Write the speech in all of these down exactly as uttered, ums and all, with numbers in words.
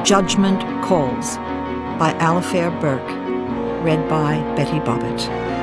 Judgment Calls by Alifair Burke, read by Betty Bobbitt.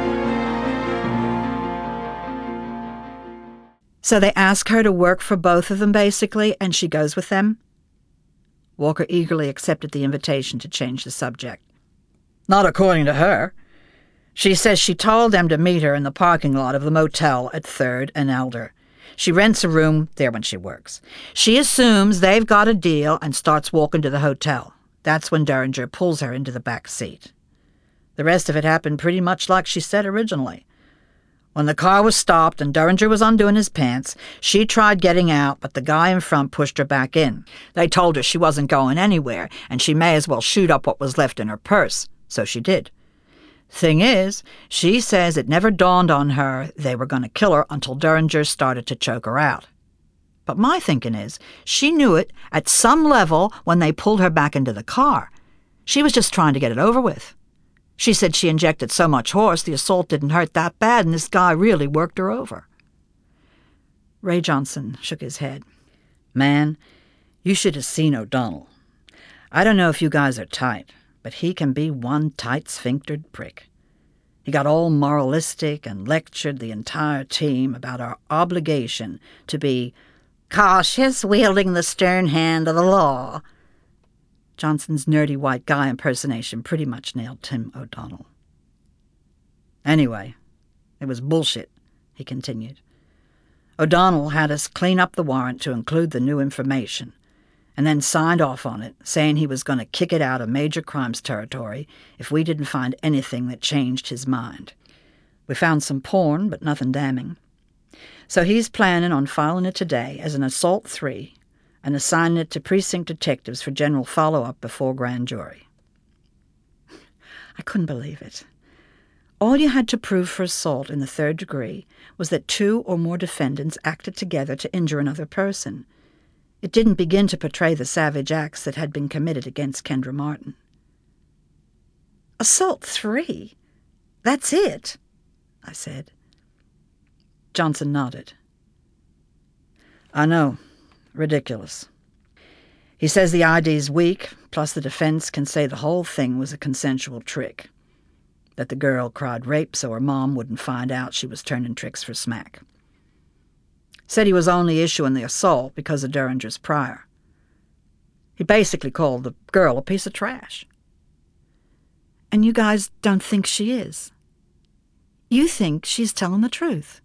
So they ask her to work for both of them, basically, and she goes with them? Walker eagerly accepted the invitation to change the subject. Not according to her. She says she told them to meet her in the parking lot of the motel at third and Elder. She rents a room there when she works. She assumes they've got a deal and starts walking to the hotel. That's when Derringer pulls her into the back seat. The rest of it happened pretty much like she said originally. When the car was stopped and Derringer was undoing his pants, she tried getting out, but the guy in front pushed her back in. They told her she wasn't going anywhere, and she may as well shoot up what was left in her purse. So she did. Thing is, she says it never dawned on her they were going to kill her until Derringer started to choke her out. But my thinking is, she knew it at some level when they pulled her back into the car. She was just trying to get it over with. She said she injected so much horse the assault didn't hurt that bad, and this guy really worked her over. Ray Johnson shook his head. Man, you should have seen O'Donnell. I don't know if you guys are tight, but he can be one tight sphinctered prick. He got all moralistic and lectured the entire team about our obligation to be cautious, wielding the stern hand of the law. Johnson's nerdy white guy impersonation pretty much nailed Tim O'Donnell. Anyway, it was bullshit, he continued. O'Donnell had us clean up the warrant to include the new information, and then signed off on it, saying he was going to kick it out of major crimes territory if we didn't find anything that changed his mind. We found some porn, but nothing damning. So he's planning on filing it today as an assault three and assigning it to precinct detectives for general follow-up before grand jury. I couldn't believe it. All you had to prove for assault in the third degree was that two or more defendants acted together to injure another person. It didn't begin to portray the savage acts that had been committed against Kendra Martin. Assault three? That's it? I said. Johnson nodded. I know. Ridiculous. He says the I D's weak, plus the defense can say the whole thing was a consensual trick. That the girl cried rape so her mom wouldn't find out she was turning tricks for smack. Said he was only issuing the assault because of Derringer's prior. He basically called the girl a piece of trash. And you guys don't think she is? You think she's telling the truth?